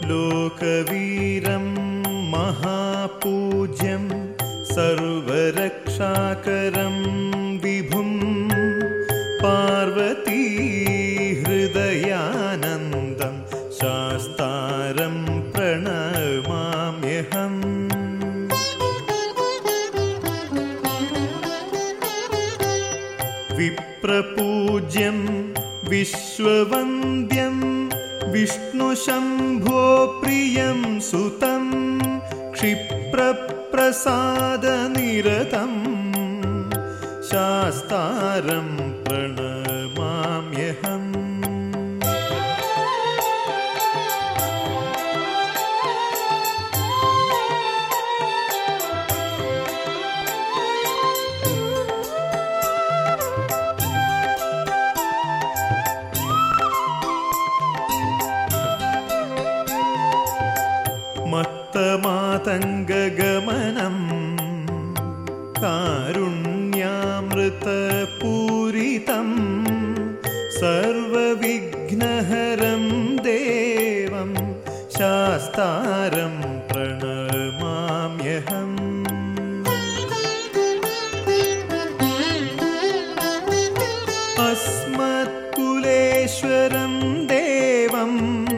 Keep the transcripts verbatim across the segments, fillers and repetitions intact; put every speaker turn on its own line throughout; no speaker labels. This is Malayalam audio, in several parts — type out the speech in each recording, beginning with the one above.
ലോകവീരം മഹാപൂജ്യം സർവരക്ഷാകരം വിഭും പാർവതീ ഹൃദയാനന്ദം ശാസ്താരം പ്രണമാമ്യഹം. വിപ്രപൂജ്യം വിശ്വവന്ദ്യം വിഷ്ണുശംഭോ പ്രിയം സുതം ക്ഷിപ്രപ്രസാദനിരതം ശാസ്താരം പ്രണമാമ്യഹം. മത്തമാതംഗഗമനം കാരുണ്യാമൃതപൂരിതം സർവവിഘ്നഹരം ദേവം ശാസ്താരം പ്രണമാമ്യഹം. അസ്മത്കുലേശ്വരം ദേവം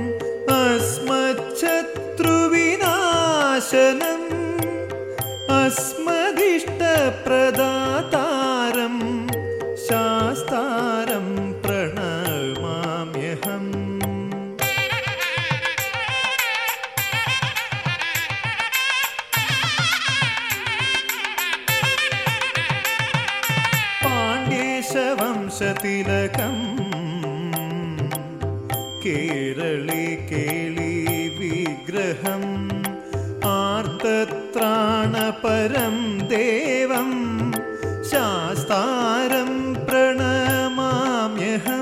അസ്മച്ഛത്രുവിനാശനം അസ്മദിഷ്ടപ്രദാതാരം ശാസ്താരം പ്രണമാമ്യഹം. പാണ്ഡ്യേശവംശതിലകം കേരളി കേളി വിഗ്രഹം ആർത്തത്രാണപരം ദേവം ശാസ്താരം പ്രണമാമ്യഹം.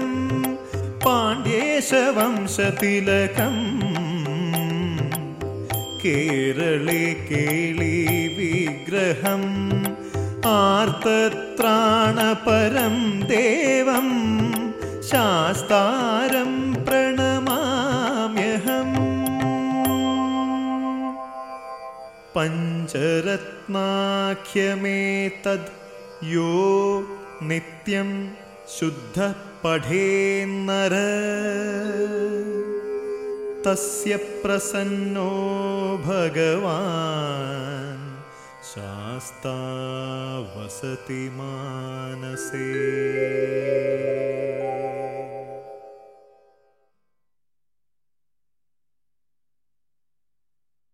പാണ്ഡ്യേശവംശതിലകം കേരളി കേളി വിഗ്രഹം ആർത്തത്രാണപരം ദേവം ശാസ്താരം പ്രണമാമ്യഹം. പഞ്ചരത്നാഖ്യമേതദ് യോ നിത്യം ശുദ്ധഃ പഠേന്നര തസ്യ പ്രസന്നോ ഭഗവാൻ ശാസ്താ വസതി മാനസേ.